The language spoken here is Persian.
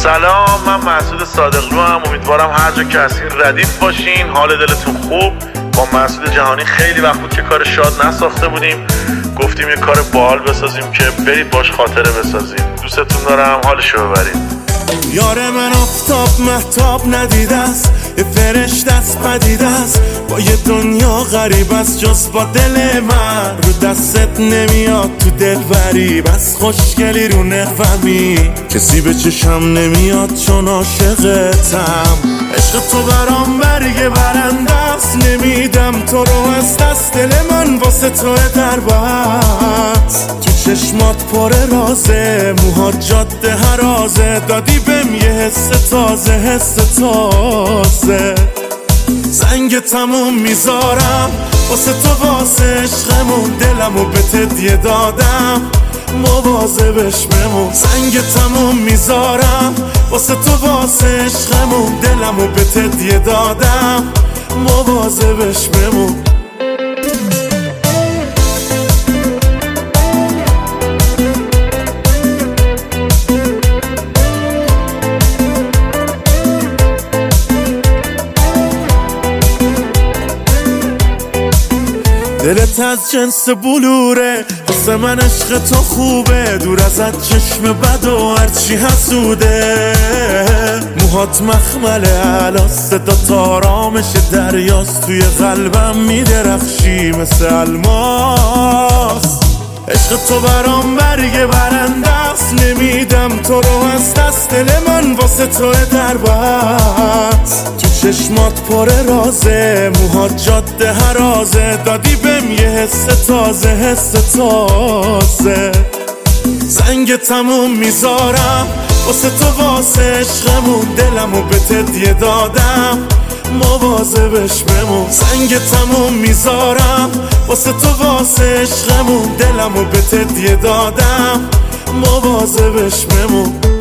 سلام، من مسعود صادقلو هم. امیدوارم هر جا که هستین ردیف باشین، حال دلتون خوب. با مسعود جهانی خیلی وقت بود که کار شاد نساخته بودیم، گفتیم یه کار باحال بسازیم که برید باش خاطره بسازیم. دوستتون دارم، حالشو ببرید. یار من آفتاب مهتاب ندیده است، یه فرشته است پدیده است، با یه دنیا غریب است جز با دل من. رو دستت نمیاد تو دل بری، بس خوشگلی رو نقومی، کسی به چشم نمیاد چون عاشقتم. عشق تو برام برگ برنده است، نمیدم تو رو از دست، دل من واسه تو در بست. تو چشمات پر رازه، موهات جاده هرازه، دادی بهم یه حس تازه، حس تازه. زنگ تموم میذارم واسه تو، واسه عشقمون، دلمو به تدیه دادم، مواظبش بمون. زنگ تموم میذارم واسه تو، واسه عشقمون، دلمو به تدیه دادم، مواظبش بمون. دلت از جنس بلوره، واسه من عشق تو خوبه، دور ازت چشم بد و هرچی حسوده. موهات مخمله علاست، صدات آرامش دریاست، توی قلبم میدرخشی مثل الماس. عشق تو برام برگ برنده است، نمیدم تو رو از دست، دل من واسه تو در بست. تو چشمات پر رازه، موهات جاده هرازه، دادی بهم یه حس تازه، حس تازه. زنگ تموم میذارم واسه تو، واسه عشقمون، دلمو به تدیه دادم، مواظبش بمون. زنگ تموم میذارم واسه تو، واسه عشقمون، دلمو به تدیه دادم، مواظبش بمون.